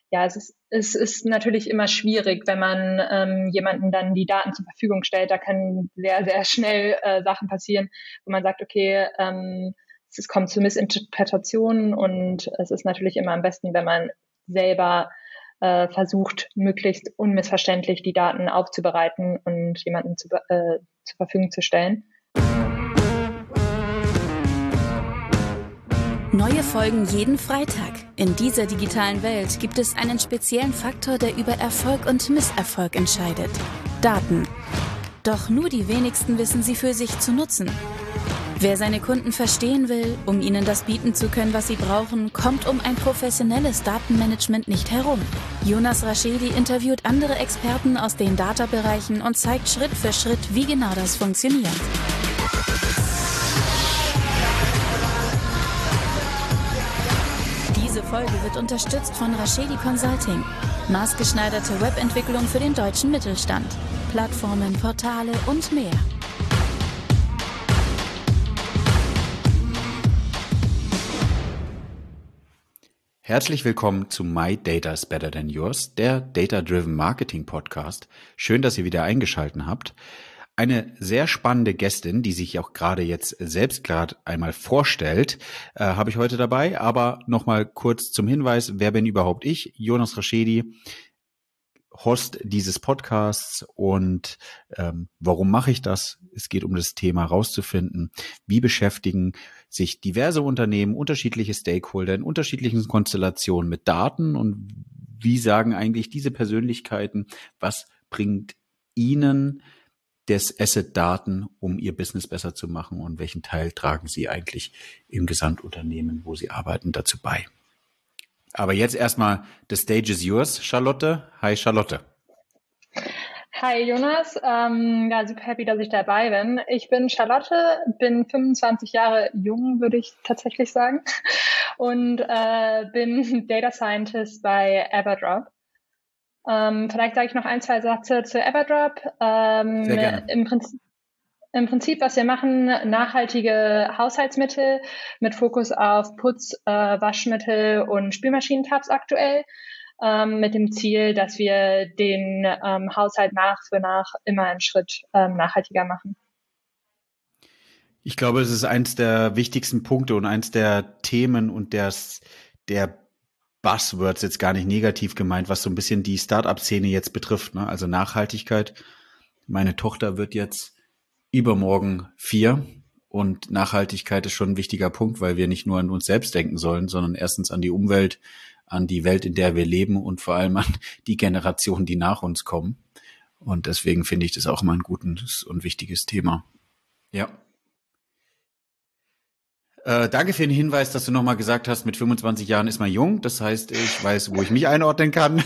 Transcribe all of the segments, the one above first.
ja, es ist natürlich immer schwierig, wenn man jemanden dann die Daten zur Verfügung stellt. Da können sehr, sehr schnell Sachen passieren, wo man sagt, okay, es kommt zu Missinterpretationen und es ist natürlich immer am besten, wenn man selber versucht, möglichst unmissverständlich die Daten aufzubereiten und jemanden zur Verfügung zu stellen. Neue Folgen jeden Freitag. In dieser digitalen Welt gibt es einen speziellen Faktor, der über Erfolg und Misserfolg entscheidet: Daten. Doch nur die wenigsten wissen sie für sich zu nutzen. Wer seine Kunden verstehen will, um ihnen das bieten zu können, was sie brauchen, kommt um ein professionelles Datenmanagement nicht herum. Jonas Raschedi interviewt andere Experten aus den Data-Bereichen und zeigt Schritt für Schritt, wie genau das funktioniert. Diese Folge wird unterstützt von Raschedi Consulting. Maßgeschneiderte Webentwicklung für den deutschen Mittelstand. Plattformen, Portale und mehr. Herzlich willkommen zu My Data is Better Than Yours, der Data-Driven Marketing Podcast. Schön, dass ihr wieder eingeschaltet habt. Eine sehr spannende Gästin, die sich auch gerade jetzt selbst gerade einmal vorstellt, habe ich heute dabei. Aber nochmal kurz zum Hinweis, wer bin überhaupt ich? Jonas Raschedi, Host dieses Podcasts. Und warum mache ich das? Es geht um das Thema herauszufinden, wie beschäftigen sich diverse Unternehmen, unterschiedliche Stakeholder in unterschiedlichen Konstellationen mit Daten und wie sagen eigentlich diese Persönlichkeiten, was bringt ihnen des Asset Daten, um ihr Business besser zu machen und welchen Teil tragen sie eigentlich im Gesamtunternehmen, wo sie arbeiten, dazu bei. Aber jetzt erstmal, the stage is yours, Charlotte. Hi, Charlotte. Hi, Jonas. Ja, super happy, dass ich dabei bin. Ich bin Charlotte, bin 25 Jahre jung, würde ich tatsächlich sagen, und bin Data Scientist bei Everdrop. Vielleicht sage ich noch ein, zwei Sätze zu Everdrop. Sehr gerne. Im Prinzip, was wir machen, nachhaltige Haushaltsmittel mit Fokus auf Putz, Waschmittel und Spülmaschinentabs aktuell, mit dem Ziel, dass wir den Haushalt nach für nach immer einen Schritt nachhaltiger machen. Ich glaube, es ist eins der wichtigsten Punkte und eins der Themen und der Buzzwords, jetzt gar nicht negativ gemeint, was so ein bisschen die Start-up-Szene jetzt betrifft, ne? Also Nachhaltigkeit. Meine Tochter wird jetzt übermorgen 4 und Nachhaltigkeit ist schon ein wichtiger Punkt, weil wir nicht nur an uns selbst denken sollen, sondern erstens an die Umwelt, an die Welt, in der wir leben und vor allem an die Generationen, die nach uns kommen. Und deswegen finde ich das auch immer ein gutes und wichtiges Thema. Ja. Danke für den Hinweis, dass du nochmal gesagt hast, mit 25 Jahren ist man jung. Das heißt, ich weiß, wo ich mich einordnen kann.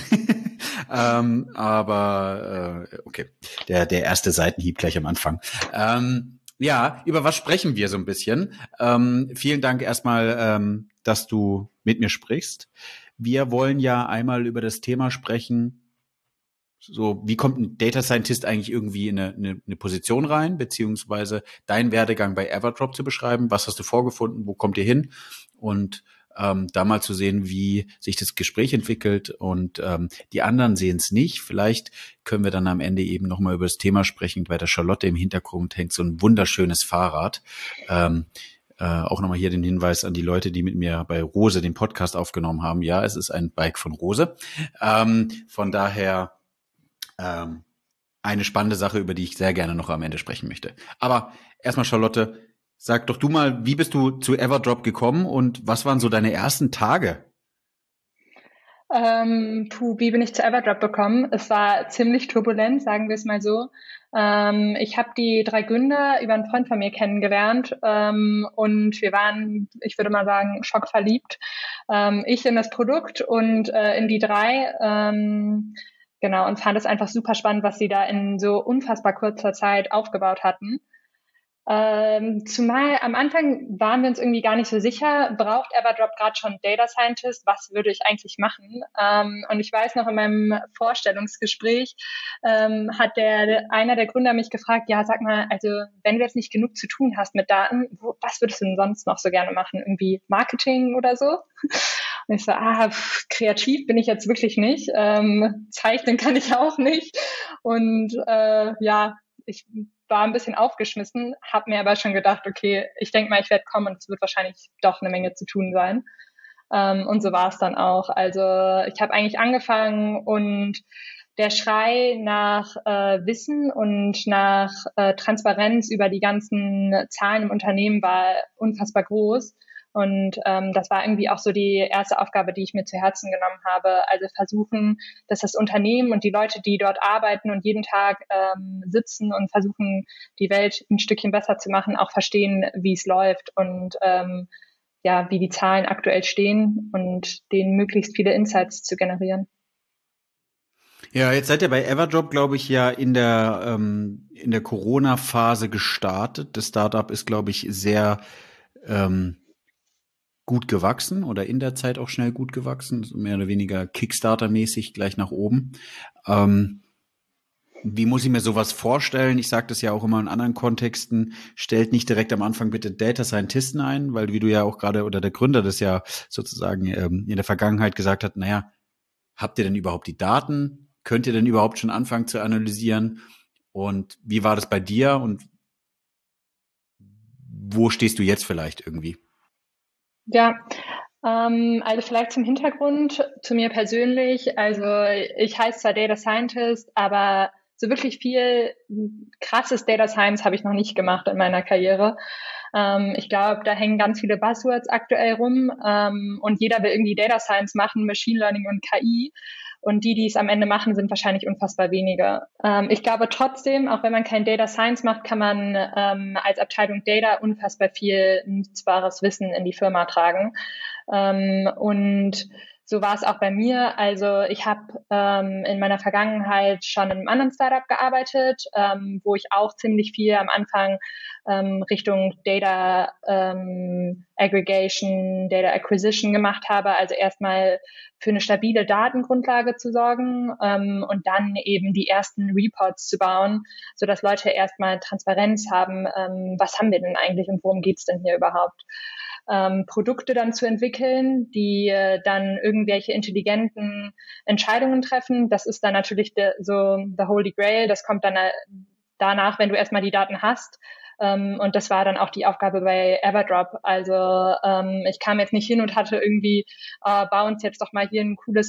Okay, der erste Seitenhieb gleich am Anfang. Ja, über was sprechen wir so ein bisschen? Vielen Dank erstmal, dass du mit mir sprichst. Wir wollen ja einmal über das Thema sprechen, so, wie kommt ein Data Scientist eigentlich irgendwie in eine Position rein, beziehungsweise deinen Werdegang bei Everdrop zu beschreiben. Was hast du vorgefunden? Wo kommt ihr hin? Und da mal zu sehen, wie sich das Gespräch entwickelt. Und die anderen sehen es nicht. Vielleicht können wir dann am Ende eben nochmal über das Thema sprechen. Bei der Charlotte im Hintergrund hängt so ein wunderschönes Fahrrad. Auch nochmal hier den Hinweis an die Leute, die mit mir bei Rose den Podcast aufgenommen haben. Ja, es ist ein Bike von Rose. Von daher eine spannende Sache, über die ich sehr gerne noch am Ende sprechen möchte. Aber erstmal, Charlotte, sag doch du mal, wie bist du zu Everdrop gekommen und was waren so deine ersten Tage? Wie bin ich zu Everdrop gekommen? Es war ziemlich turbulent, sagen wir es mal so. Ich habe die 3 Gründer über einen Freund von mir kennengelernt und wir waren, ich würde mal sagen, schockverliebt. Ich in das Produkt und in die 3. Genau, und fand es einfach super spannend, was sie da in so unfassbar kurzer Zeit aufgebaut hatten. Zumal am Anfang waren wir uns irgendwie gar nicht so sicher, braucht Everdrop gerade schon Data Scientist? Was würde ich eigentlich machen? Und ich weiß noch, in meinem Vorstellungsgespräch hat einer der Gründer mich gefragt, ja, sag mal, also wenn du jetzt nicht genug zu tun hast mit Daten, was würdest du denn sonst noch so gerne machen? Irgendwie Marketing oder so? Und ich so, kreativ bin ich jetzt wirklich nicht, zeichnen kann ich auch nicht. Und ich war ein bisschen aufgeschmissen, habe mir aber schon gedacht, okay, ich denke mal, ich werde kommen und es wird wahrscheinlich doch eine Menge zu tun sein. Und so war es dann auch. Also ich habe eigentlich angefangen und der Schrei nach Wissen und nach Transparenz über die ganzen Zahlen im Unternehmen war unfassbar groß. Und das war irgendwie auch so die erste Aufgabe, die ich mir zu Herzen genommen habe. Also versuchen, dass das Unternehmen und die Leute, die dort arbeiten und jeden Tag sitzen und versuchen, die Welt ein Stückchen besser zu machen, auch verstehen, wie es läuft und wie die Zahlen aktuell stehen und denen möglichst viele Insights zu generieren. Ja, jetzt seid ihr bei Everdrop, glaube ich, ja in der Corona-Phase gestartet. Das Startup ist, glaube ich, sehr gut gewachsen oder in der Zeit auch schnell gut gewachsen, mehr oder weniger Kickstarter-mäßig gleich nach oben. Wie muss ich mir sowas vorstellen? Ich sage das ja auch immer in anderen Kontexten. Stellt nicht direkt am Anfang bitte Data Scientisten ein, weil wie du ja auch gerade oder der Gründer das ja sozusagen in der Vergangenheit gesagt hat, naja, habt ihr denn überhaupt die Daten? Könnt ihr denn überhaupt schon anfangen zu analysieren? Und wie war das bei dir und wo stehst du jetzt vielleicht irgendwie? Ja, also vielleicht zum Hintergrund zu mir persönlich. Also ich heiße zwar Data Scientist, aber so wirklich viel krasses Data Science habe ich noch nicht gemacht in meiner Karriere. Ich glaube, da hängen ganz viele Buzzwords aktuell rum und jeder will irgendwie Data Science machen, Machine Learning und KI. Und die es am Ende machen, sind wahrscheinlich unfassbar wenige. Ich glaube trotzdem, auch wenn man kein Data Science macht, kann man als Abteilung Data unfassbar viel nutzbares Wissen in die Firma tragen. Und so war es auch bei mir. Also ich habe in meiner Vergangenheit schon in einem anderen Startup gearbeitet, wo ich auch ziemlich viel am Anfang Richtung Data Aggregation, Data Acquisition gemacht habe. Also erstmal für eine stabile Datengrundlage zu sorgen und dann eben die ersten Reports zu bauen, sodass Leute erstmal Transparenz haben, was haben wir denn eigentlich und worum geht's denn hier überhaupt. Produkte dann zu entwickeln, die dann irgendwelche intelligenten Entscheidungen treffen. Das ist dann natürlich so the Holy Grail. Das kommt dann danach, wenn du erstmal die Daten hast. Und das war dann auch die Aufgabe bei Everdrop. Also ich kam jetzt nicht hin und hatte irgendwie, bau uns jetzt doch mal hier ein cooles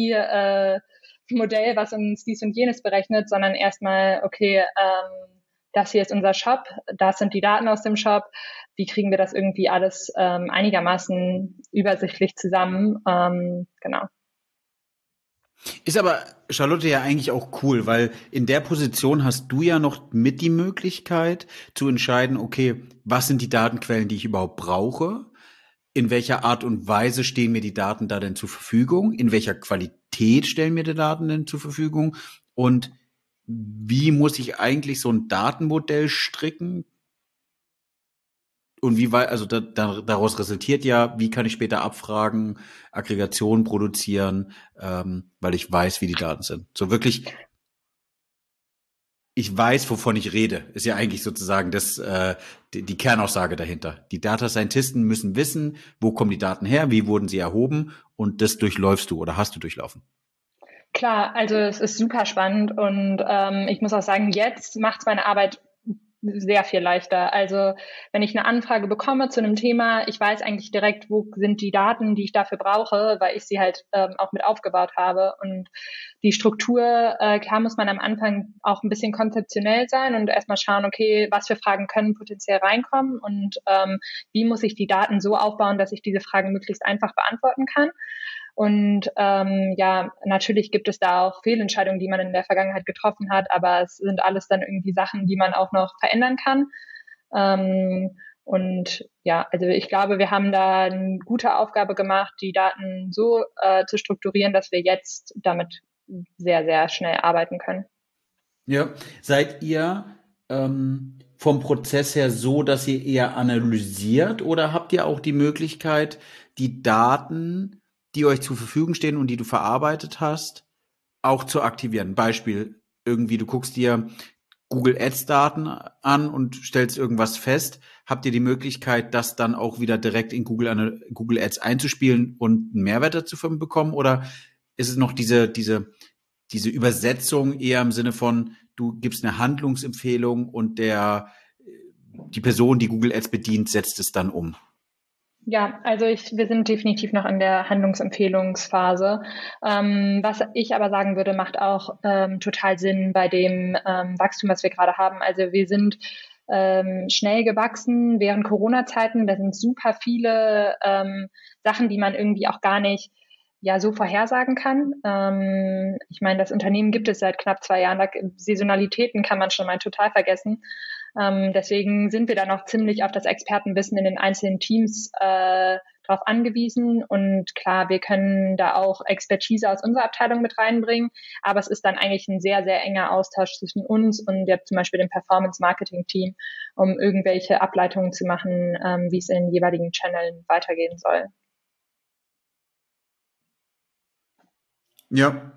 KI-Modell, was uns dies und jenes berechnet, sondern erstmal, okay, das hier ist unser Shop, das sind die Daten aus dem Shop, wie kriegen wir das irgendwie alles einigermaßen übersichtlich zusammen, genau. Ist aber, Charlotte, ja eigentlich auch cool, weil in der Position hast du ja noch mit die Möglichkeit zu entscheiden, okay, was sind die Datenquellen, die ich überhaupt brauche? In welcher Art und Weise stehen mir die Daten da denn zur Verfügung? In welcher Qualität stellen mir die Daten denn zur Verfügung? Und wie muss ich eigentlich so ein Datenmodell stricken? Und wie weit, also daraus resultiert ja, wie kann ich später abfragen, Aggregation produzieren, weil ich weiß, wie die Daten sind. So wirklich, ich weiß, wovon ich rede, ist ja eigentlich sozusagen die Kernaussage dahinter. Die Data Scientisten müssen wissen, wo kommen die Daten her, wie wurden sie erhoben und das durchläufst du oder hast du durchlaufen. Klar, also es ist super spannend und ich muss auch sagen, jetzt macht es meine Arbeit sehr viel leichter. Also wenn ich eine Anfrage bekomme zu einem Thema, ich weiß eigentlich direkt, wo sind die Daten, die ich dafür brauche, weil ich sie halt auch mit aufgebaut habe. Und die Struktur, klar muss man am Anfang auch ein bisschen konzeptionell sein und erstmal schauen, okay, was für Fragen können potenziell reinkommen und wie muss ich die Daten so aufbauen, dass ich diese Fragen möglichst einfach beantworten kann. Und natürlich gibt es da auch Fehlentscheidungen, die man in der Vergangenheit getroffen hat, aber es sind alles dann irgendwie Sachen, die man auch noch verändern kann. Also ich glaube, wir haben da eine gute Aufgabe gemacht, die Daten so zu strukturieren, dass wir jetzt damit sehr, sehr schnell arbeiten können. Ja, seid ihr vom Prozess her so, dass ihr eher analysiert oder habt ihr auch die Möglichkeit, die Daten, die euch zur Verfügung stehen und die du verarbeitet hast, auch zu aktivieren? Beispiel, irgendwie du guckst dir Google Ads Daten an und stellst irgendwas fest, habt ihr die Möglichkeit, das dann auch wieder direkt in Google Ads einzuspielen und einen Mehrwert dazu bekommen? Oder ist es noch diese Übersetzung eher im Sinne von, du gibst eine Handlungsempfehlung und die Person, die Google Ads bedient, setzt es dann um? Ja, also wir sind definitiv noch in der Handlungsempfehlungsphase. Was ich aber sagen würde, macht auch total Sinn bei dem Wachstum, was wir gerade haben. Also wir sind schnell gewachsen während Corona-Zeiten. Da sind super viele Sachen, die man irgendwie auch gar nicht so vorhersagen kann. Ich meine, das Unternehmen gibt es seit knapp 2 Jahren. Saisonalitäten kann man schon mal total vergessen. Deswegen sind wir da noch ziemlich auf das Expertenwissen in den einzelnen Teams drauf angewiesen. Und klar, wir können da auch Expertise aus unserer Abteilung mit reinbringen. Aber es ist dann eigentlich ein sehr, sehr enger Austausch zwischen uns und zum Beispiel dem Performance-Marketing-Team, um irgendwelche Ableitungen zu machen, wie es in den jeweiligen Channeln weitergehen soll. Ja.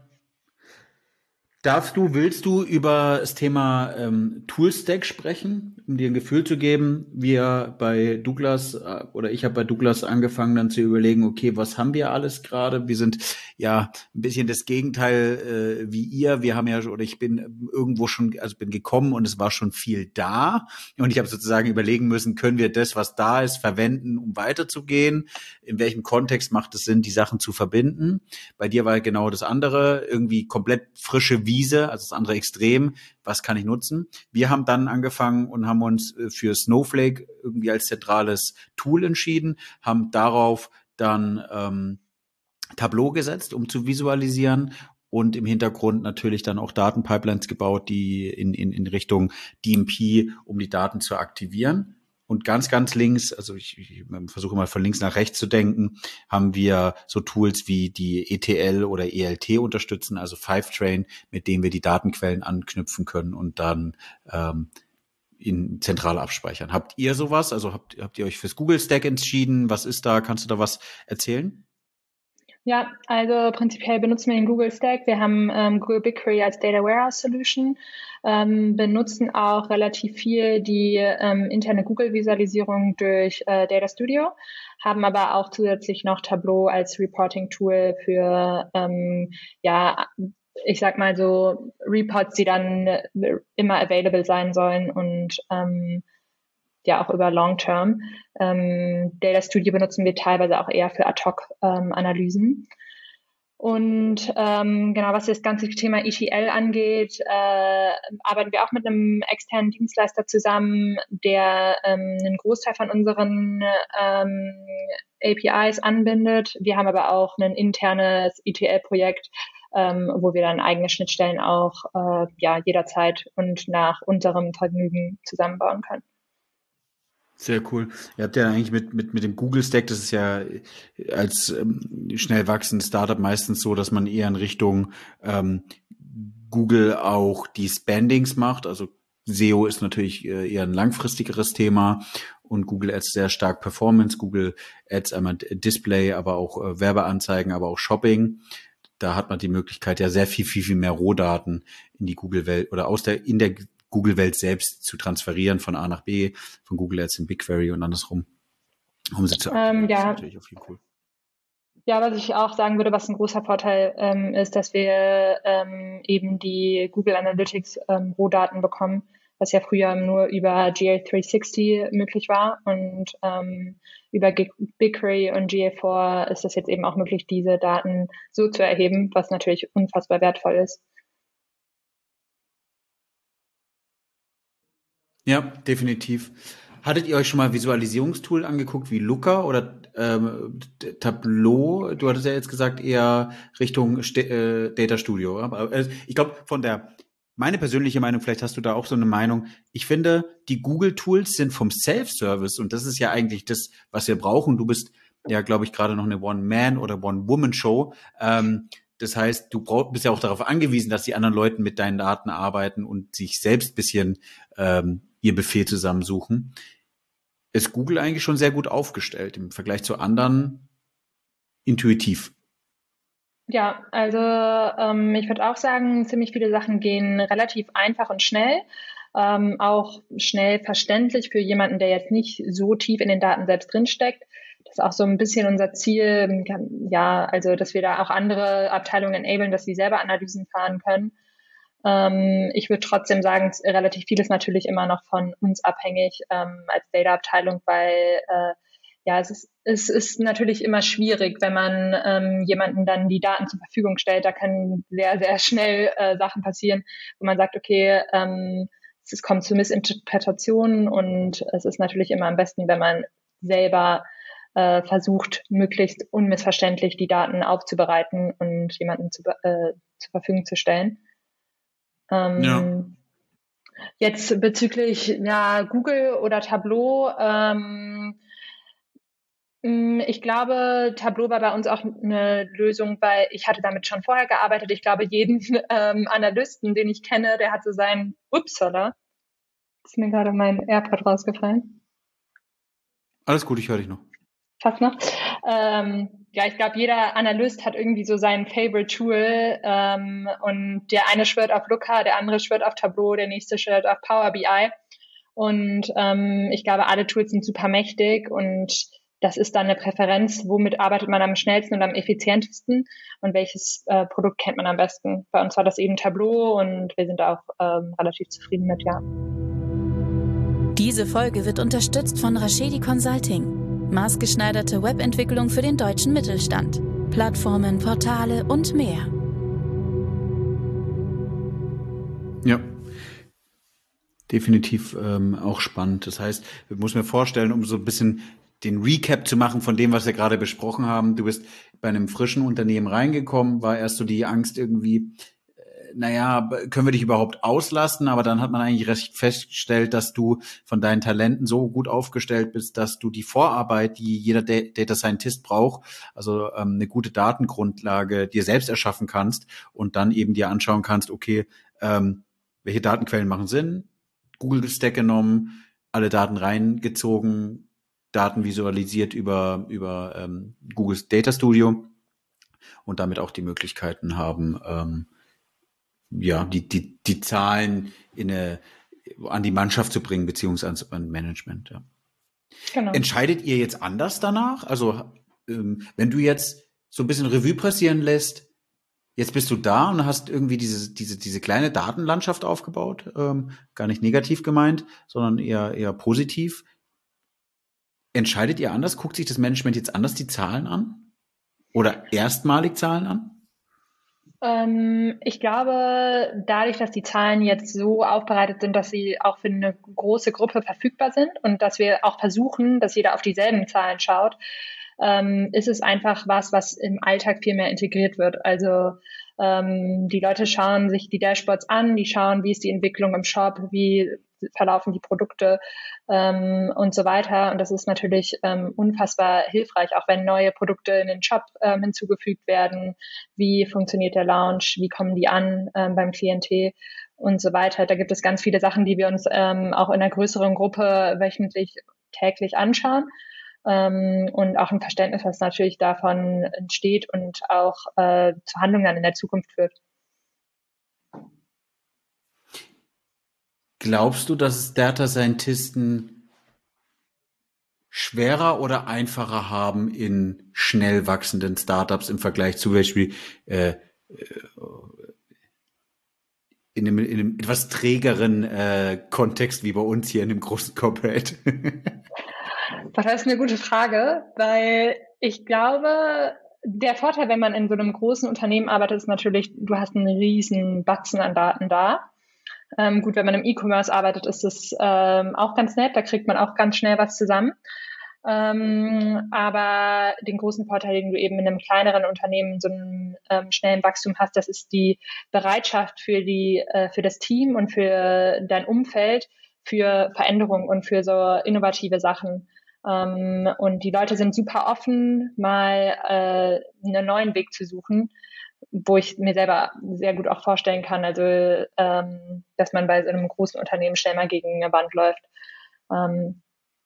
Willst du über das Thema Toolstack sprechen, um dir ein Gefühl zu geben? Ich habe bei Douglas angefangen dann zu überlegen, okay, was haben wir alles gerade? Wir sind ja ein bisschen das Gegenteil wie ihr. Ich bin irgendwo schon, also bin gekommen und es war schon viel da. Und ich habe sozusagen überlegen müssen, können wir das, was da ist, verwenden, um weiterzugehen? In welchem Kontext macht es Sinn, die Sachen zu verbinden? Bei dir war genau das andere, irgendwie komplett frische Wiese, also das andere Extrem. Was kann ich nutzen? Wir haben dann angefangen und haben uns für Snowflake irgendwie als zentrales Tool entschieden, haben darauf dann Tableau gesetzt, um zu visualisieren und im Hintergrund natürlich dann auch Datenpipelines gebaut, die in Richtung DMP, um die Daten zu aktivieren. Und ganz, ganz links, also ich versuche mal von links nach rechts zu denken, haben wir so Tools wie die ETL oder ELT unterstützen, also Fivetrain, mit denen wir die Datenquellen anknüpfen können und dann in zentral abspeichern. Habt ihr sowas? Also habt ihr euch fürs Google Stack entschieden? Was ist da? Kannst du da was erzählen? Ja, also prinzipiell benutzen wir den Google Stack. Wir haben Google BigQuery als Data Warehouse Solution, benutzen auch relativ viel die interne Google-Visualisierung durch Data Studio, haben aber auch zusätzlich noch Tableau als Reporting-Tool für, ich sag mal so, Reports, die dann immer available sein sollen und auch über Long Term. Data Studio benutzen wir teilweise auch eher für Ad-Hoc-Analysen. Und genau, was das ganze Thema ETL angeht, arbeiten wir auch mit einem externen Dienstleister zusammen, der einen Großteil von unseren APIs anbindet. Wir haben aber auch ein internes ETL-Projekt, wo wir dann eigene Schnittstellen auch jederzeit und nach unserem Vergnügen zusammenbauen können. Sehr cool. Ihr habt ja eigentlich mit dem Google Stack, das ist ja als schnell wachsendes Startup meistens so, dass man eher in Richtung Google auch die Spendings macht. Also SEO ist natürlich eher ein langfristigeres Thema und Google Ads sehr stark Performance. Google Ads einmal Display, aber auch Werbeanzeigen, aber auch Shopping. Da hat man die Möglichkeit, ja sehr viel mehr Rohdaten in die Google-Welt oder in der Google-Welt selbst zu transferieren von A nach B, von Google Ads in BigQuery und andersrum, um sie zu aktivieren. Das ist natürlich auch viel cool. Ja, was ich auch sagen würde, was ein großer Vorteil ist, dass wir eben die Google Analytics Rohdaten bekommen, was ja früher nur über GA360 möglich war und über BigQuery und GA4 ist es jetzt eben auch möglich, diese Daten so zu erheben, was natürlich unfassbar wertvoll ist. Ja, definitiv. Hattet ihr euch schon mal Visualisierungstool angeguckt wie Looker oder Tableau? Du hattest ja jetzt gesagt eher Richtung Data Studio. Aber ich glaube, meine persönliche Meinung, vielleicht hast du da auch so eine Meinung. Ich finde, die Google-Tools sind vom Self-Service und das ist ja eigentlich das, was wir brauchen. Du bist ja, glaube ich, gerade noch eine One-Man- oder One-Woman-Show. Das heißt, bist ja auch darauf angewiesen, dass die anderen Leute mit deinen Daten arbeiten und sich selbst bisschen ihr Befehl zusammensuchen. Ist Google eigentlich schon sehr gut aufgestellt im Vergleich zu anderen intuitiv? Ja, also ich würde auch sagen, ziemlich viele Sachen gehen relativ einfach und schnell. auch schnell verständlich für jemanden, der jetzt nicht so tief in den Daten selbst drinsteckt. Das ist auch so ein bisschen unser Ziel, ja, also dass wir da auch andere Abteilungen enablen, dass sie selber Analysen fahren können. Ich würde trotzdem sagen, relativ viel ist natürlich immer noch von uns abhängig als Data-Abteilung, weil ja, es ist natürlich immer schwierig, wenn man jemanden dann die Daten zur Verfügung stellt. Da können sehr, sehr schnell Sachen passieren, wo man sagt, okay, es kommt zu Missinterpretationen und es ist natürlich immer am besten, wenn man selber versucht, möglichst unmissverständlich die Daten aufzubereiten und jemanden zur Verfügung zu stellen. Ja. Jetzt bezüglich ja, Google oder Tableau, ich glaube, Tableau war bei uns auch eine Lösung, weil ich hatte damit schon vorher gearbeitet. Ich glaube, jeden Analysten, den ich kenne, der hat so seinen, upsala, ist mir gerade mein AirPod rausgefallen. Alles gut, ich höre dich noch. Fast noch. Ja, ich glaube, jeder Analyst hat irgendwie so sein Favorite Tool und der eine schwört auf Looker, der andere schwört auf Tableau, der nächste schwört auf Power BI und ich glaube, alle Tools sind super mächtig und das ist dann eine Präferenz, womit arbeitet man am schnellsten und am effizientesten und welches Produkt kennt man am besten. Bei uns war das eben Tableau und wir sind da auch relativ zufrieden mit, ja. Diese Folge wird unterstützt von Rashedi Consulting. Maßgeschneiderte Webentwicklung für den deutschen Mittelstand. Plattformen, Portale und mehr. Ja, definitiv auch spannend. Das heißt, ich muss mir vorstellen, um so ein bisschen den Recap zu machen von dem, was wir gerade besprochen haben. Du bist bei einem frischen Unternehmen reingekommen, war erst so die Angst irgendwie, naja, können wir dich überhaupt auslasten? Aber dann hat man eigentlich recht festgestellt, dass du von deinen Talenten so gut aufgestellt bist, dass du die Vorarbeit, die jeder Data Scientist braucht, also eine gute Datengrundlage dir selbst erschaffen kannst und dann eben dir anschauen kannst, okay, welche Datenquellen machen Sinn? Google Stack genommen, alle Daten reingezogen, Daten visualisiert über Googles Data Studio und damit auch die Möglichkeiten haben, ja, die Zahlen an die Mannschaft zu bringen, beziehungsweise an Management, ja. Genau. Entscheidet ihr jetzt anders danach? Also, wenn du jetzt so ein bisschen Revue passieren lässt, jetzt bist du da und hast irgendwie diese kleine Datenlandschaft aufgebaut, gar nicht negativ gemeint, sondern eher positiv. Entscheidet ihr anders? Guckt sich das Management jetzt anders die Zahlen an? Oder erstmalig Zahlen an? Ich glaube, dadurch, dass die Zahlen jetzt so aufbereitet sind, dass sie auch für eine große Gruppe verfügbar sind und dass wir auch versuchen, dass jeder auf dieselben Zahlen schaut, ist es einfach was im Alltag viel mehr integriert wird. Also die Leute schauen sich die Dashboards an, die schauen, wie ist die Entwicklung im Shop, wie verlaufen die Produkte und so weiter. Und das ist natürlich unfassbar hilfreich, auch wenn neue Produkte in den Shop hinzugefügt werden. Wie funktioniert der Launch? Wie kommen die an beim Klientel? Und so weiter. Da gibt es ganz viele Sachen, die wir uns auch in einer größeren Gruppe wöchentlich, täglich anschauen. Und auch ein Verständnis, was natürlich davon entsteht und auch zu Handlungen dann in der Zukunft führt. Glaubst du, dass es Data Scientisten schwerer oder einfacher haben in schnell wachsenden Startups im Vergleich zu Beispiel in einem etwas trägeren Kontext wie bei uns hier in dem großen Corporate? Das ist eine gute Frage, weil ich glaube, der Vorteil, wenn man in so einem großen Unternehmen arbeitet, ist natürlich, du hast einen riesen Batzen an Daten da. Gut, wenn man im E-Commerce arbeitet, ist es auch ganz nett, da kriegt man auch ganz schnell was zusammen. Aber den großen Vorteil, den du eben in einem kleineren Unternehmen so einem schnellen Wachstum hast, das ist die Bereitschaft für das Team und für dein Umfeld für Veränderung und für so innovative Sachen. Und die Leute sind super offen, mal einen neuen Weg zu suchen, wo ich mir selber sehr gut auch vorstellen kann, also dass man bei so einem großen Unternehmen schnell mal gegen eine Wand läuft.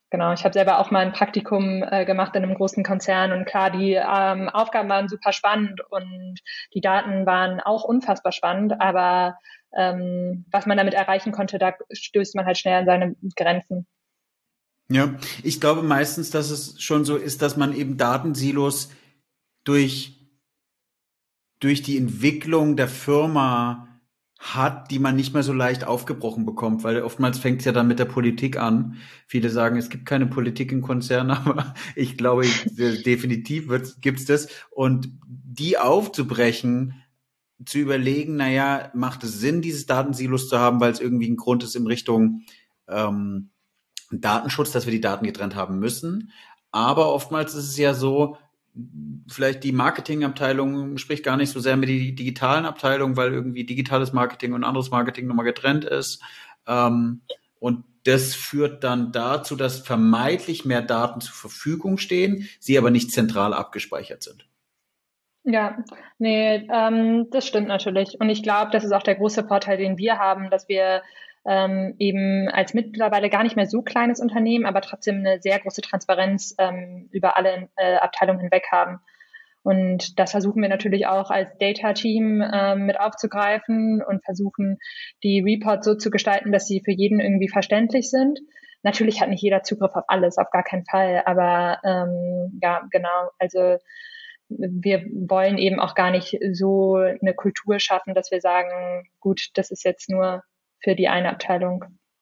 Genau, ich habe selber auch mal ein Praktikum gemacht in einem großen Konzern und klar, die Aufgaben waren super spannend und die Daten waren auch unfassbar spannend, aber was man damit erreichen konnte, da stößt man halt schnell an seine Grenzen. Ja, ich glaube meistens, dass es schon so ist, dass man eben Datensilos durch die Entwicklung der Firma hat, die man nicht mehr so leicht aufgebrochen bekommt, weil oftmals fängt es ja dann mit der Politik an. Viele sagen, es gibt keine Politik in Konzernen, aber ich glaube, definitiv gibt's das. Und die aufzubrechen, zu überlegen, naja, macht es Sinn, dieses Datensilos zu haben, weil es irgendwie ein Grund ist in Richtung Datenschutz, dass wir die Daten getrennt haben müssen. Aber oftmals ist es ja so, vielleicht die Marketingabteilung spricht gar nicht so sehr mit die digitalen Abteilungen, weil irgendwie digitales Marketing und anderes Marketing nochmal getrennt ist. Und das führt dann dazu, dass vermeintlich mehr Daten zur Verfügung stehen, sie aber nicht zentral abgespeichert sind. Ja, nee, das stimmt natürlich. Und ich glaube, das ist auch der große Vorteil, den wir haben, dass wir eben als mittlerweile gar nicht mehr so kleines Unternehmen, aber trotzdem eine sehr große Transparenz über alle Abteilungen hinweg haben. Und das versuchen wir natürlich auch als Data-Team mit aufzugreifen und versuchen, die Reports so zu gestalten, dass sie für jeden irgendwie verständlich sind. Natürlich hat nicht jeder Zugriff auf alles, auf gar keinen Fall. Aber ja, genau. Also wir wollen eben auch gar nicht so eine Kultur schaffen, dass wir sagen, gut, das ist jetzt nur für die eine Abteilung.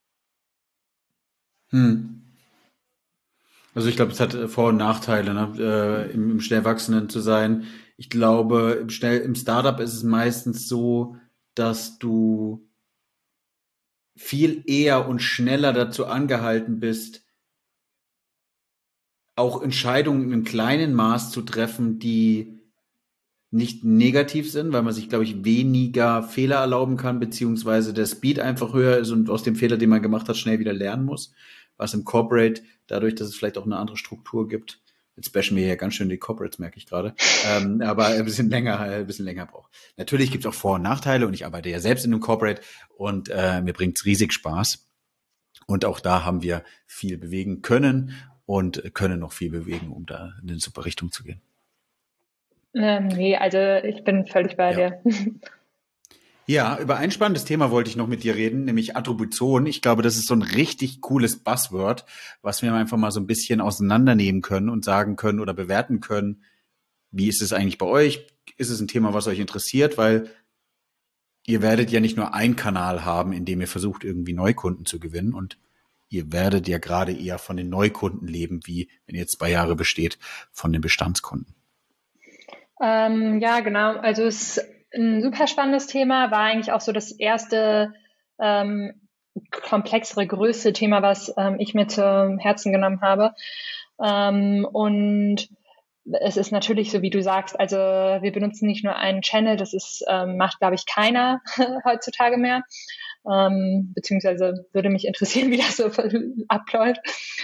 Also ich glaube, es hat Vor- und Nachteile, ne? Im schnell wachsenden zu sein. Ich glaube, im Startup ist es meistens so, dass du viel eher und schneller dazu angehalten bist, auch Entscheidungen in einem kleinen Maß zu treffen, die nicht negativ sind, weil man sich, glaube ich, weniger Fehler erlauben kann, beziehungsweise der Speed einfach höher ist und aus dem Fehler, den man gemacht hat, schnell wieder lernen muss. Was im Corporate, dadurch, dass es vielleicht auch eine andere Struktur gibt, jetzt bashen wir hier ganz schön die Corporates, merke ich gerade, aber ein bisschen länger braucht. Natürlich gibt es auch Vor- und Nachteile und ich arbeite ja selbst in einem Corporate und mir bringt's riesig Spaß. Und auch da haben wir viel bewegen können und können noch viel bewegen, um da in eine super Richtung zu gehen. Nee, also ich bin völlig bei dir. Ja, über ein spannendes Thema wollte ich noch mit dir reden, nämlich Attribution. Ich glaube, das ist so ein richtig cooles Buzzword, was wir einfach mal so ein bisschen auseinandernehmen können und sagen können oder bewerten können. Wie ist es eigentlich bei euch? Ist es ein Thema, was euch interessiert? Weil ihr werdet ja nicht nur einen Kanal haben, in dem ihr versucht, irgendwie Neukunden zu gewinnen. Und ihr werdet ja gerade eher von den Neukunden leben, wie wenn ihr jetzt 2 Jahre besteht, von den Bestandskunden. Ja, genau. Also es ist ein super spannendes Thema, war eigentlich auch so das erste komplexere, größte Thema, was ich mir zu Herzen genommen habe. Und es ist natürlich so, wie du sagst, also wir benutzen nicht nur einen Channel, das ist, macht, glaube ich, keiner heutzutage mehr. Beziehungsweise würde mich interessieren, wie das so abläuft.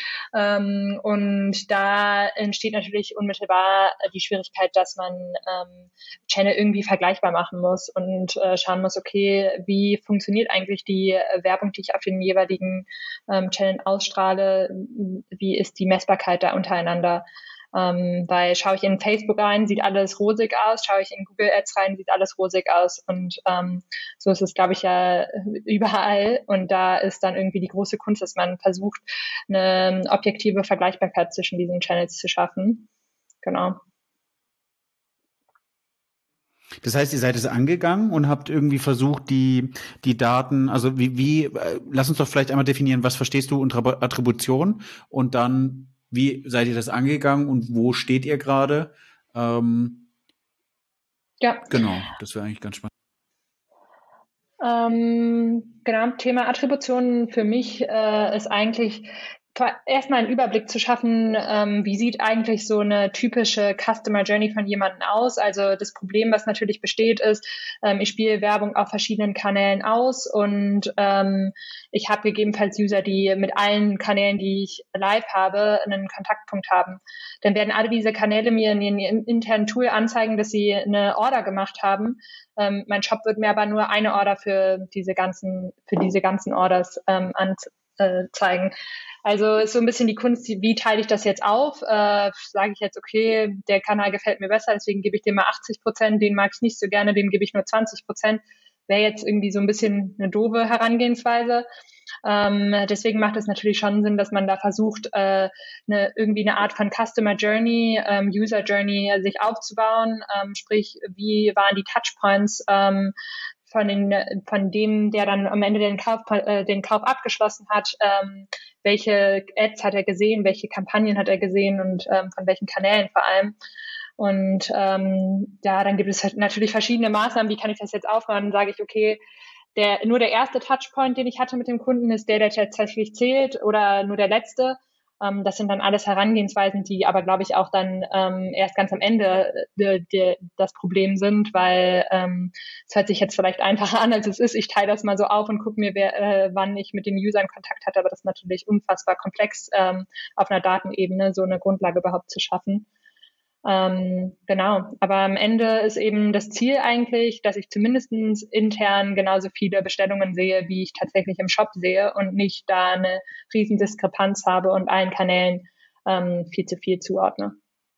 Und da entsteht natürlich unmittelbar die Schwierigkeit, dass man Channel irgendwie vergleichbar machen muss und schauen muss, okay, wie funktioniert eigentlich die Werbung, die ich auf den jeweiligen Channel ausstrahle, wie ist die Messbarkeit da untereinander? Weil schaue ich in Facebook rein, sieht alles rosig aus, schaue ich in Google Ads rein, sieht alles rosig aus und so ist es, glaube ich, ja überall und da ist dann irgendwie die große Kunst, dass man versucht, eine objektive Vergleichbarkeit zwischen diesen Channels zu schaffen. Genau. Das heißt, ihr seid es angegangen und habt irgendwie versucht, die Daten, also lass uns doch vielleicht einmal definieren, was verstehst du unter Attribution und dann, wie seid ihr das angegangen und wo steht ihr gerade? Ja. Genau, das wäre eigentlich ganz spannend. Genau, Thema Attribution für mich ist eigentlich erstmal einen Überblick zu schaffen, wie sieht eigentlich so eine typische Customer Journey von jemandem aus. Also das Problem, was natürlich besteht, ist, ich spiele Werbung auf verschiedenen Kanälen aus und ich habe gegebenenfalls User, die mit allen Kanälen, die ich live habe, einen Kontaktpunkt haben. Dann werden alle diese Kanäle mir in ihrem internen Tool anzeigen, dass sie eine Order gemacht haben. Mein Shop wird mir aber nur eine Order für diese ganzen Orders zeigen. Also ist so ein bisschen die Kunst, wie teile ich das jetzt auf? Sage ich jetzt, okay, der Kanal gefällt mir besser, deswegen gebe ich dem mal 80%, den mag ich nicht so gerne, dem gebe ich nur 20%. Wäre jetzt irgendwie so ein bisschen eine doofe Herangehensweise. Deswegen macht es natürlich schon Sinn, dass man da versucht, irgendwie eine Art von Customer Journey, User Journey sich aufzubauen. Sprich, wie waren die Touchpoints von dem, der dann am Ende den Kauf abgeschlossen hat, welche Ads hat er gesehen, welche Kampagnen hat er gesehen und von welchen Kanälen vor allem. Und dann gibt es halt natürlich verschiedene Maßnahmen, wie kann ich das jetzt aufbauen? Dann sage ich, okay, nur der erste Touchpoint, den ich hatte mit dem Kunden, ist der tatsächlich zählt oder nur der letzte. Das sind dann alles Herangehensweisen, die aber, glaube ich, auch dann erst ganz am Ende das Problem sind, weil es hört sich jetzt vielleicht einfacher an, als es ist. Ich teile das mal so auf und gucke mir, wann ich mit den Usern Kontakt hatte, aber das ist natürlich unfassbar komplex, auf einer Datenebene so eine Grundlage überhaupt zu schaffen. Genau, aber am Ende ist eben das Ziel eigentlich, dass ich zumindest intern genauso viele Bestellungen sehe, wie ich tatsächlich im Shop sehe und nicht da eine riesen Diskrepanz habe und allen Kanälen viel zu viel zuordne.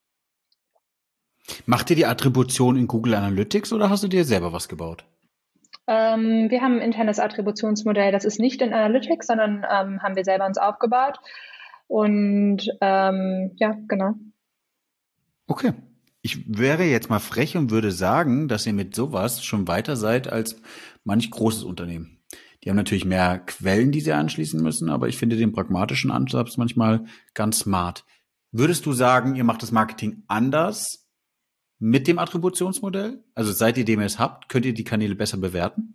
Macht ihr die Attribution in Google Analytics oder hast du dir selber was gebaut? Wir haben ein internes Attributionsmodell, das ist nicht in Analytics, sondern haben wir selber uns aufgebaut. Und ja, genau. Okay. Ich wäre jetzt mal frech und würde sagen, dass ihr mit sowas schon weiter seid als manch großes Unternehmen. Die haben natürlich mehr Quellen, die sie anschließen müssen, aber ich finde den pragmatischen Ansatz manchmal ganz smart. Würdest du sagen, ihr macht das Marketing anders mit dem Attributionsmodell? Also seit ihr dem es habt, könnt ihr die Kanäle besser bewerten?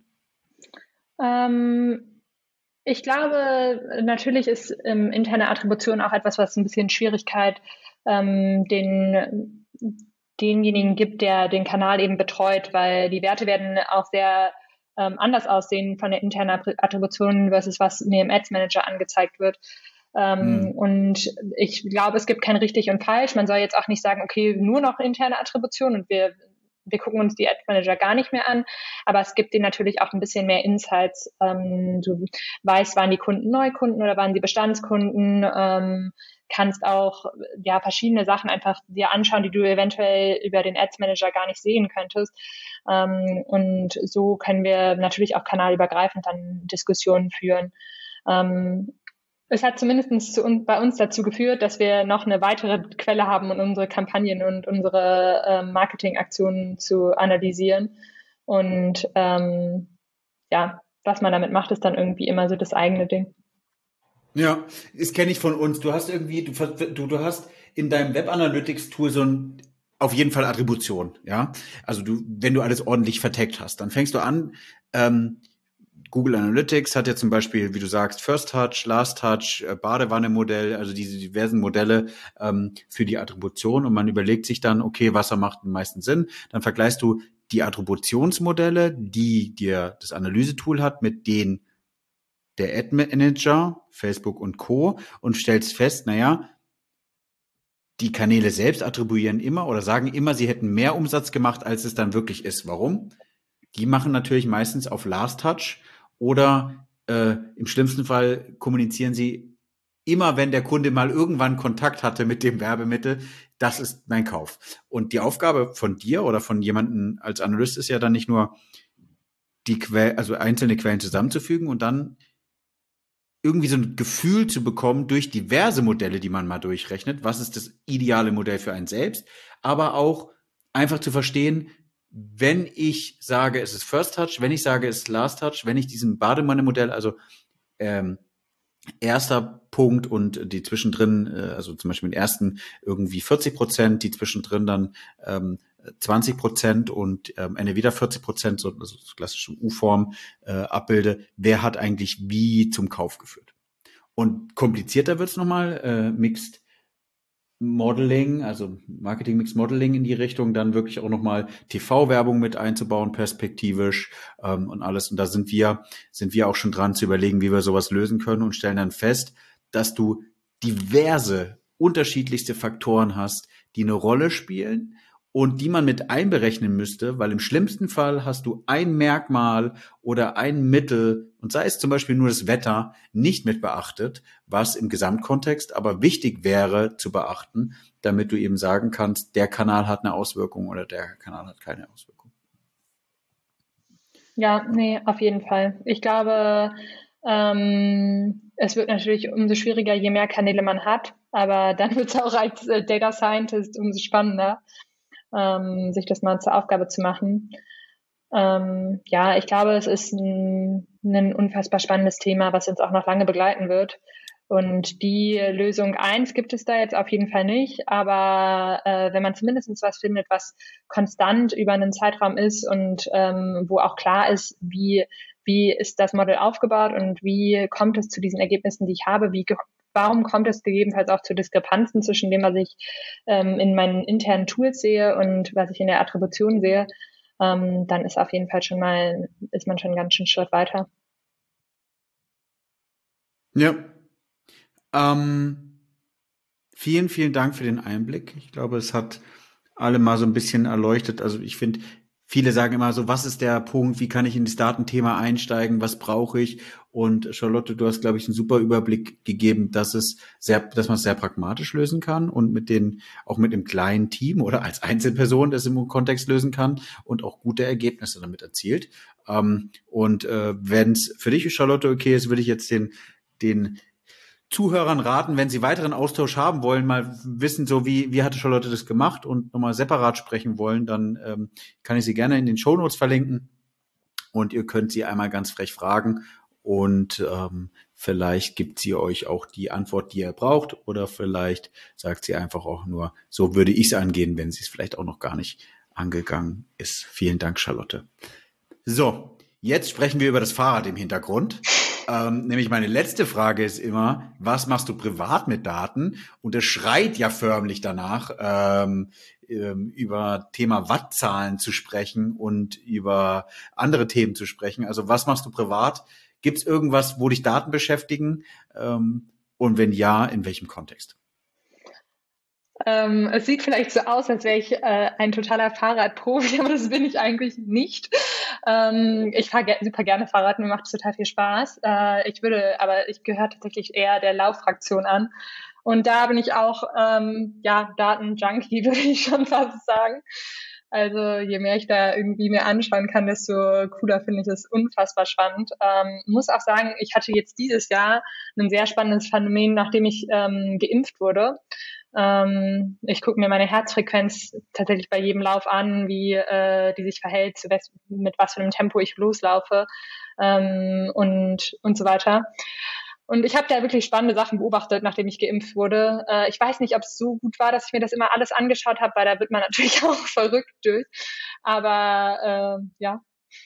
Ich glaube, natürlich ist interne Attribution auch etwas, was ein bisschen Schwierigkeit denjenigen gibt, der den Kanal eben betreut, weil die Werte werden auch sehr anders aussehen von der internen Attribution versus was mir im Ads Manager angezeigt wird. Und ich glaube, es gibt kein richtig und falsch. Man soll jetzt auch nicht sagen, okay, nur noch interne Attribution und wir gucken uns die Ads Manager gar nicht mehr an, aber es gibt denen natürlich auch ein bisschen mehr Insights. Du weißt, waren die Kunden Neukunden oder waren sie Bestandskunden? Kannst auch verschiedene Sachen einfach dir anschauen, die du eventuell über den Ads Manager gar nicht sehen könntest. Und so können wir natürlich auch kanalübergreifend dann Diskussionen führen. Es hat zumindest bei uns dazu geführt, dass wir noch eine weitere Quelle haben, um unsere Kampagnen und unsere Marketingaktionen zu analysieren. Und was man damit macht, ist dann irgendwie immer so das eigene Ding. Ja, das kenne ich von uns. Du hast irgendwie, du hast in deinem Web Analytics Tool so ein auf jeden Fall Attribution, ja. Also wenn du alles ordentlich vertaggt hast, dann fängst du an. Google Analytics hat ja zum Beispiel, wie du sagst, First Touch, Last Touch, Badewanne-Modell, also diese diversen Modelle für die Attribution und man überlegt sich dann, okay, was macht am meisten Sinn? Dann vergleichst du die Attributionsmodelle, die dir das Analysetool hat, mit denen der Ad Manager, Facebook und Co. und stellst fest, die Kanäle selbst attribuieren immer oder sagen immer, sie hätten mehr Umsatz gemacht, als es dann wirklich ist. Warum? Die machen natürlich meistens auf Last Touch oder im schlimmsten Fall kommunizieren sie immer, wenn der Kunde mal irgendwann Kontakt hatte mit dem Werbemittel, das ist mein Kauf. Und die Aufgabe von dir oder von jemandem als Analyst ist ja dann nicht nur also einzelne Quellen zusammenzufügen und dann irgendwie so ein Gefühl zu bekommen durch diverse Modelle, die man mal durchrechnet, was ist das ideale Modell für einen selbst, aber auch einfach zu verstehen, wenn ich sage, es ist First Touch, wenn ich sage, es ist Last Touch, wenn ich diesem Badewanne-Modell, also erster Punkt und die zwischendrin, also zum Beispiel den ersten irgendwie 40%, die zwischendrin dann 20% und Ende wieder 40%, so klassische U-Form abbilde, wer hat eigentlich wie zum Kauf geführt. Und komplizierter wird's nochmal, Mixed Modeling, also Marketing Mixed Modeling in die Richtung, dann wirklich auch nochmal TV-Werbung mit einzubauen, perspektivisch und alles. Und da sind wir auch schon dran zu überlegen, wie wir sowas lösen können und stellen dann fest, dass du diverse, unterschiedlichste Faktoren hast, die eine Rolle spielen und die man mit einberechnen müsste, weil im schlimmsten Fall hast du ein Merkmal oder ein Mittel, und sei es zum Beispiel nur das Wetter, nicht mit beachtet, was im Gesamtkontext aber wichtig wäre zu beachten, damit du eben sagen kannst, der Kanal hat eine Auswirkung oder der Kanal hat keine Auswirkung. Ja, nee, auf jeden Fall. Ich glaube, es wird natürlich umso schwieriger, je mehr Kanäle man hat, aber dann wird es auch als Data Scientist umso spannender, sich das mal zur Aufgabe zu machen. Ja, ich glaube, es ist ein unfassbar spannendes Thema, was uns auch noch lange begleiten wird. Und die Lösung 1 gibt es da jetzt auf jeden Fall nicht, aber wenn man zumindest was findet, was konstant über einen Zeitraum ist und wo auch klar ist, wie ist das Modell aufgebaut und wie kommt es zu diesen Ergebnissen, die ich habe, warum kommt es gegebenenfalls auch zu Diskrepanzen zwischen dem, was ich in meinen internen Tools sehe und was ich in der Attribution sehe, dann ist auf jeden Fall ist man schon einen ganz schön Schritt weiter. Ja. Vielen, vielen Dank für den Einblick. Ich glaube, es hat alle mal so ein bisschen erleuchtet. Also ich finde, viele sagen immer so, was ist der Punkt, wie kann ich in das Datenthema einsteigen, was brauche ich? Und Charlotte, du hast, glaube ich, einen super Überblick gegeben, dass man es sehr pragmatisch lösen kann und auch mit einem kleinen Team oder als Einzelperson das im Kontext lösen kann und auch gute Ergebnisse damit erzielt. Wenn es für dich, Charlotte, okay ist, würde ich jetzt den Zuhörern raten, wenn sie weiteren Austausch haben wollen, mal wissen, so wie hatte Charlotte das gemacht und nochmal separat sprechen wollen, dann kann ich sie gerne in den Shownotes verlinken und ihr könnt sie einmal ganz frech fragen und vielleicht gibt sie euch auch die Antwort, die ihr braucht, oder vielleicht sagt sie einfach auch nur, so würde ich es angehen, wenn sie es vielleicht auch noch gar nicht angegangen ist. Vielen Dank, Charlotte. So, jetzt sprechen wir über das Fahrrad im Hintergrund. Nämlich meine letzte Frage ist immer, was machst du privat mit Daten? Und es schreit ja förmlich danach, über Thema Wattzahlen zu sprechen und über andere Themen zu sprechen. Also was machst du privat? Gibt es irgendwas, wo dich Daten beschäftigen? Und wenn ja, in welchem Kontext? Es sieht vielleicht so aus, als wäre ich ein totaler Fahrradprofi, aber das bin ich eigentlich nicht. Ich fahre super gerne Fahrrad, mir macht es total viel Spaß. Ich gehöre tatsächlich eher der Lauffraktion an. Und da bin ich auch, Daten-Junkie, würde ich schon fast sagen. Also je mehr ich da irgendwie mir anschauen kann, desto cooler finde ich es, unfassbar spannend. Muss auch sagen, ich hatte jetzt dieses Jahr ein sehr spannendes Phänomen, nachdem ich geimpft wurde. Ich gucke mir meine Herzfrequenz tatsächlich bei jedem Lauf an, wie die sich verhält, mit was für einem Tempo ich loslaufe und so weiter. Und ich habe da wirklich spannende Sachen beobachtet, nachdem ich geimpft wurde. Ich weiß nicht, ob es so gut war, dass ich mir das immer alles angeschaut habe, weil da wird man natürlich auch verrückt durch. Aber ja.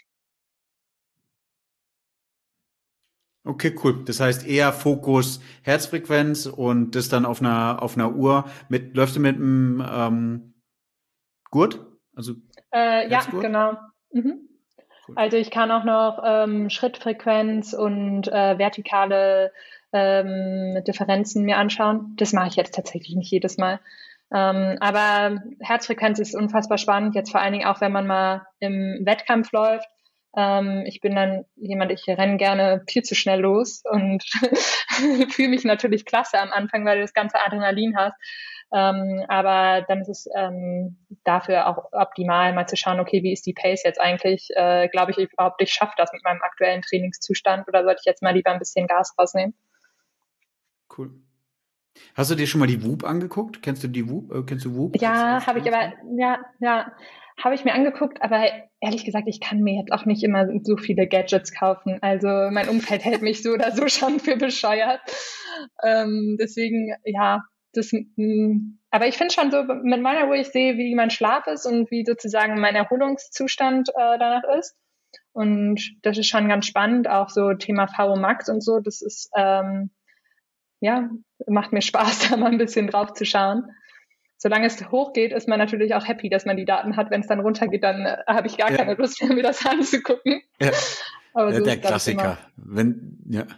Okay, cool. Das heißt eher Fokus Herzfrequenz und das dann auf einer Uhr. Läufst du mit einem Gurt? Also ja, genau. Mhm. Cool. Also ich kann auch noch Schrittfrequenz und vertikale Differenzen mir anschauen. Das mache ich jetzt tatsächlich nicht jedes Mal. Aber Herzfrequenz ist unfassbar spannend, jetzt vor allen Dingen auch, wenn man mal im Wettkampf läuft. Ich bin dann ich renne gerne viel zu schnell los und fühle mich natürlich klasse am Anfang, weil du das ganze Adrenalin hast. Aber dann ist es dafür auch optimal, mal zu schauen, okay, wie ist die Pace jetzt eigentlich? Glaube ich überhaupt, ich schaffe das mit meinem aktuellen Trainingszustand oder sollte ich jetzt mal lieber ein bisschen Gas rausnehmen? Cool. Hast du dir schon mal die Whoop angeguckt? Kennst du die Whoop? Kennst du Whoop? Ja, habe ich mir angeguckt, aber ehrlich gesagt, ich kann mir jetzt auch nicht immer so viele Gadgets kaufen. Also mein Umfeld hält mich so oder so schon für bescheuert. Deswegen, ja, aber ich finde schon so mit meiner Uhr, ich sehe, wie mein Schlaf ist und wie sozusagen mein Erholungszustand danach ist. Und das ist schon ganz spannend, auch so Thema VO Max und so. Das ist, macht mir Spaß, da mal ein bisschen drauf zu schauen. Solange es hochgeht, ist man natürlich auch happy, dass man die Daten hat. Wenn es dann runtergeht, dann habe ich gar keine Lust mehr, mir das anzugucken. Ja, aber so der Klassiker.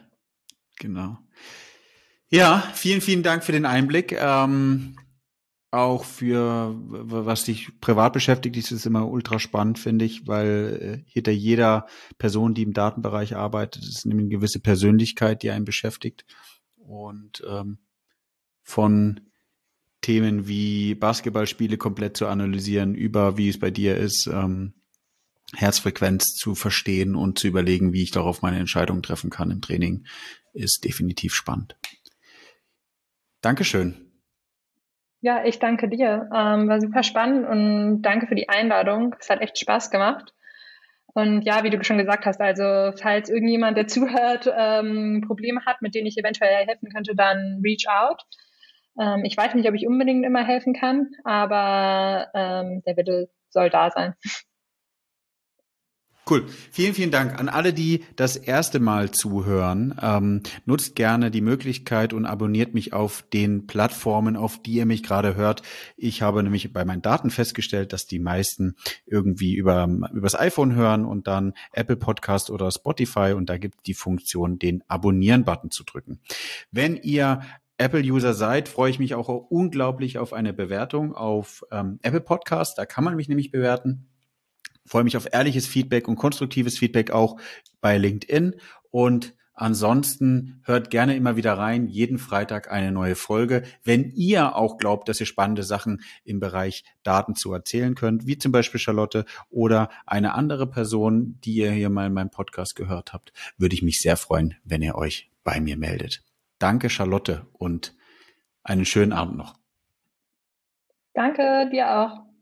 Genau. Ja, vielen, vielen Dank für den Einblick. auch für, was dich privat beschäftigt, ist es immer ultra spannend, finde ich, weil hinter jeder Person, die im Datenbereich arbeitet, ist eine gewisse Persönlichkeit, die einen beschäftigt. Und von Themen wie Basketballspiele komplett zu analysieren, über wie es bei dir ist, Herzfrequenz zu verstehen und zu überlegen, wie ich darauf meine Entscheidungen treffen kann im Training, ist definitiv spannend. Dankeschön. Ja, ich danke dir. War super spannend und danke für die Einladung. Es hat echt Spaß gemacht. Und ja, wie du schon gesagt hast, also falls irgendjemand, der zuhört, Probleme hat, mit denen ich eventuell helfen könnte, dann reach out. Ich weiß nicht, ob ich unbedingt immer helfen kann, aber der Wille soll da sein. Cool. Vielen, vielen Dank an alle, die das erste Mal zuhören. Nutzt gerne die Möglichkeit und abonniert mich auf den Plattformen, auf die ihr mich gerade hört. Ich habe nämlich bei meinen Daten festgestellt, dass die meisten irgendwie übers iPhone hören und dann Apple Podcast oder Spotify, und da gibt es die Funktion, den Abonnieren-Button zu drücken. Wenn ihr Apple-User seid, freue ich mich auch unglaublich auf eine Bewertung auf Apple Podcast. Da kann man mich nämlich bewerten. Freue mich auf ehrliches Feedback und konstruktives Feedback auch bei LinkedIn. Und ansonsten hört gerne immer wieder rein. Jeden Freitag eine neue Folge. Wenn ihr auch glaubt, dass ihr spannende Sachen im Bereich Daten zu erzählen könnt, wie zum Beispiel Charlotte oder eine andere Person, die ihr hier mal in meinem Podcast gehört habt, würde ich mich sehr freuen, wenn ihr euch bei mir meldet. Danke, Charlotte, und einen schönen Abend noch. Danke, dir auch.